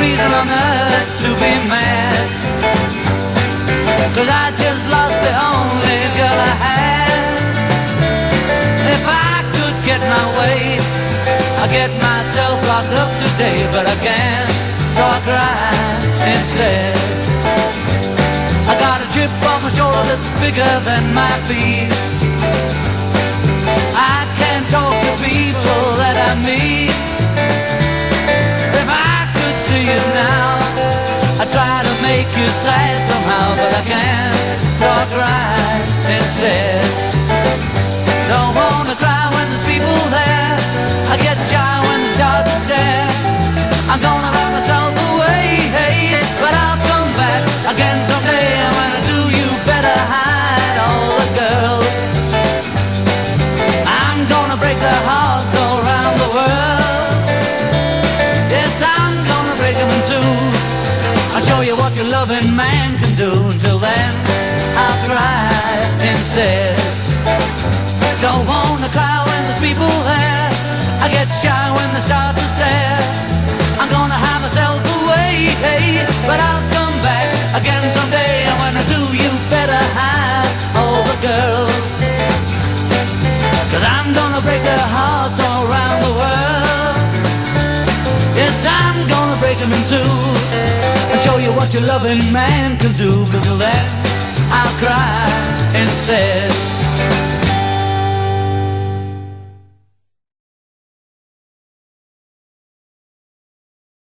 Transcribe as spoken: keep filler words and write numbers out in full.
reason on earth to be mad, 'cause I just lost the only girl I had. If I could get my way, I'd get myself locked up today, but I can't, so I cry instead. I got a chip on my shoulder that's bigger than my feet. I can't talk to people that I meet. If I could see you now, I try to make you sad somehow, but I can't, so I cry instead. Don't wanna cry when there's people there, I get shy when they start to stare. I'm gonna lock myself away, hey, but I'll come back again someday. And when I do, you better hide all the girls. I'm gonna break their hearts all around the world. Yes, I'm gonna break them in two. I'll show you what your loving man can do. Until then, I'll cry instead. Don't wanna cry when there's people there, I get shy when they start to stare. I'm gonna hide myself away, hey, but I'll come back again someday. And when I do, you better hide all the girls, 'cause I'm gonna break their hearts all around the world. Yes, I'm gonna break them in two and show you what your loving man can do. But till then, I'll cry instead.